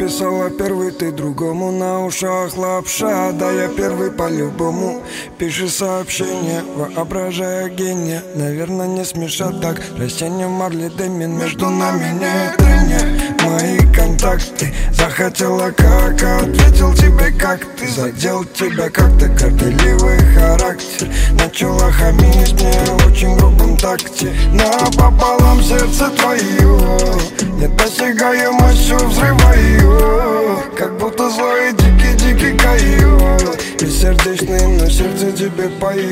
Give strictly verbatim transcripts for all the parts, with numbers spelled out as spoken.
написала первый, ты другому на ушах лапша. Да я первый по-любому. Пиши сообщение, воображая гения. Наверное, не смешат так. Растение марли дымин, между нами нет трения. Мои контакты захотела как, ответил тебе как. Ты задел тебя как-то, горделивый характер. Начала хамить мне в очень грубом такте. Напополам сердце твое, недосягаемостью взрываю. Как будто злой дикий-дикий койот. Бессердечный, но сердце тебе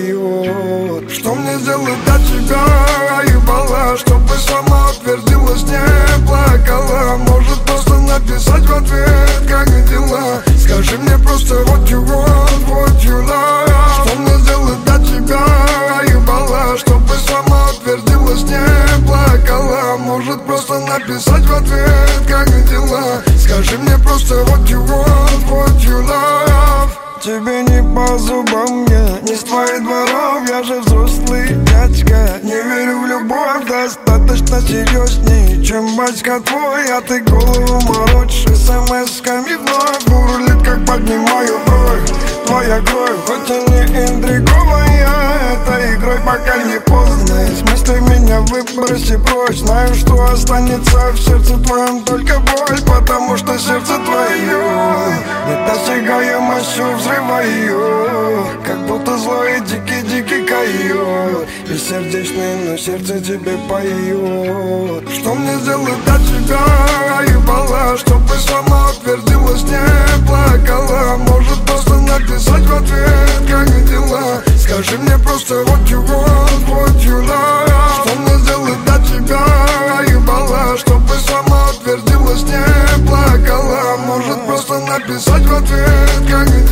поет. Что мне сделать для тебя, ебала, чтобы сама утвердилась, не плакала? Может просто написать в ответ, как дела? Скажи мне просто what you want, what you love. Что мне сделать для тебя, ебала, чтобы сама утвердилась, не плакала? Может просто написать в ответ, как дела? Скажи мне просто what you want, what you love. Тебе не по зубам я, не с твоих дворов, я же взрослый дядька. Не верю в любовь, достаточно серьезней, чем батька твой. А ты голову морочишь смс-ками вновь. Бурлит, как поднимаю бровь, твоя кровь, хоть и не интриговая этой игрой, пока не поздно. Из мыслей меня выброси прочь. Знаю, что останется в сердце твоем только боль, потому что сердце твое недосягаемостью взрываю. Как будто злой дикий-дикий койот. Бессердечный, но сердце тебе поет. Что мне сделать для тебя, ебала, чтобы сама утвердилась, не плакала? Может просто написать в ответ, как дела? Скажи мне просто what you want, what you love. Что мне сделать для тебя, ебала, чтобы сама утвердилась, не плакала? Может просто написать в ответ, как